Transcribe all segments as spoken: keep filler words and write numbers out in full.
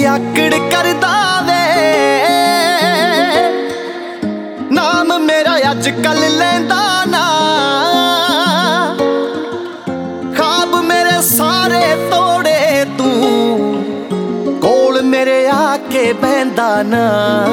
आकड़ करदा वे नाम मेरा अजकल लैंदा ना ख्वाब मेरे सारे तोड़े तू कोल मेरे आके बहंदा ना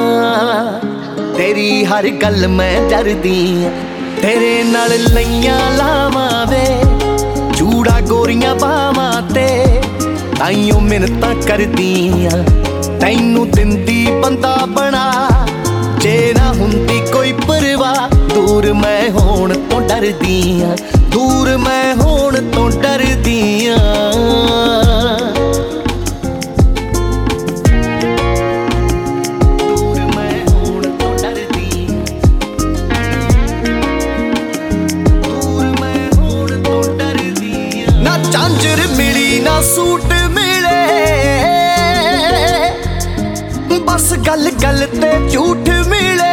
तेरी हर गल मैं डरदी तेरे नाल लइयां लावां वे चूड़ा गोरियां बावां ते ताइयों मिन्नतां करदियां तैनू दिंदी बंदा बना जे ना हुंदी कोई परवाह दूर मैं होण तो डरदियां दूर मैं होण तो डरदियां झांझर मिली ना सूट मिले बस गल गल ते झूठ मिले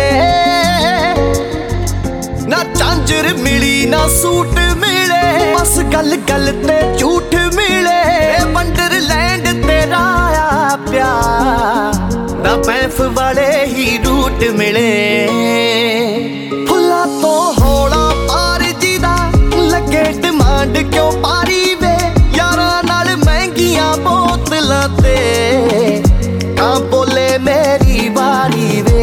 ना झांझर मिली ना सूट मिले बस गल गल ते झूठ मिले वंडरलैंड तेरा आ प्यार ना पैफ वाले ही रूट मिले फुल्ला तो हौला पार जीदा लगे डिमांड क्यों पारी वे यारां नाल महंगियां बोतलां ते कां बोले मेरी बारी वे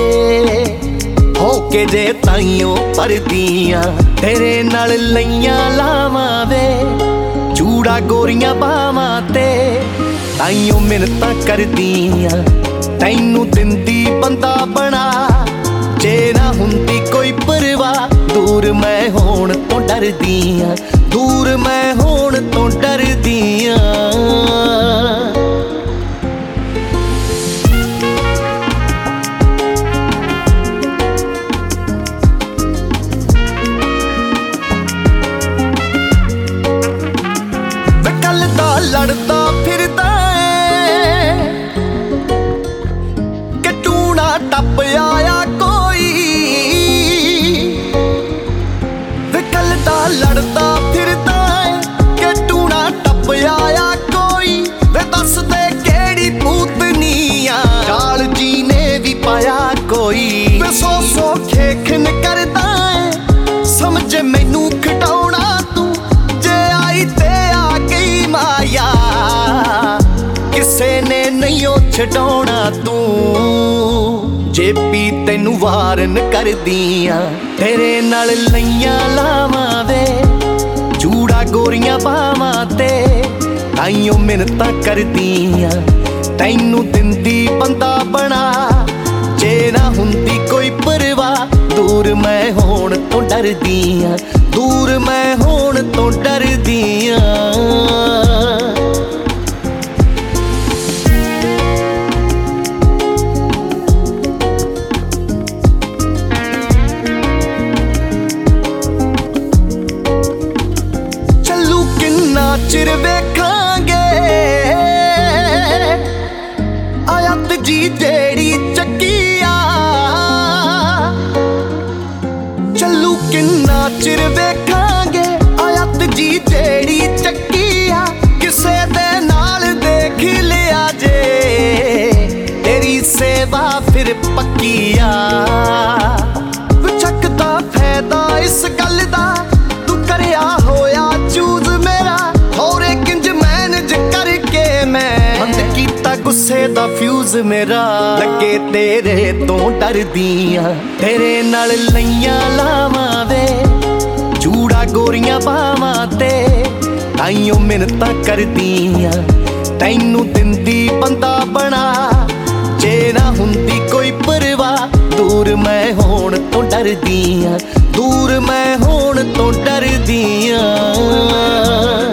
होके जे ताइयों परदियां तेरे नाल लइयां लावां वे चूड़ा गोरियां बावां ते ताइयों मिन्नतां करदियां तैनू दिंदी बंदा बना जे ना हुंदी कोई परवाह दूर मैं होण तो डरदियां दूर मैं होण तो डरदियां वे कल दा लड़दा फिरदा कि टूना टप आया कोई वे कल दा लड़दा फिरदा कि टूना टप आया कोई वे दस दे केड़ी पूतनिया चाल जी ने भी पाया कोई वे सौ सौ खेखन करदा समझ मैनू खटाउणा तू जे आई ते आ गई माया किसे ने नहीं छडाउणा तू जे पी तैनू वारन करदियां तेरे नाल लइयां लावां वे चूड़ा गोरियां बावां ते ताइयों मिन्नतां करदियां तैनू दिंदी बंदा बना जे ना हुंदी कोई परवाह दूर मैं होण तो डरदियां दूर मैं होण तो डरदियां चिर वेखांगे आयत जी जेड़ी चक्किया चलू किन्ना चिर वेखांगे आयत जी जेड़ी चक्किया किसे दे नाल देख लिया जे तेरी सेवा फिर पक्किया चकदा फायदा इस गल दा तू करया होया चूज मेरा होरे किंज मैनेज करके मैं बंद कीता गुस्से दा फ्यूज मेरा लगे तेरे तो डरदियां तेरे नाल लइयां लावां वे चूड़ा गोरियां बावां ते ताइयों मिन्नतां करदियां तैनू दिंदी बंदा बना जे ना हुंदी कोई परवाह दूर मैं होण तो डरदियां दूर मैं होण तो डरदियां।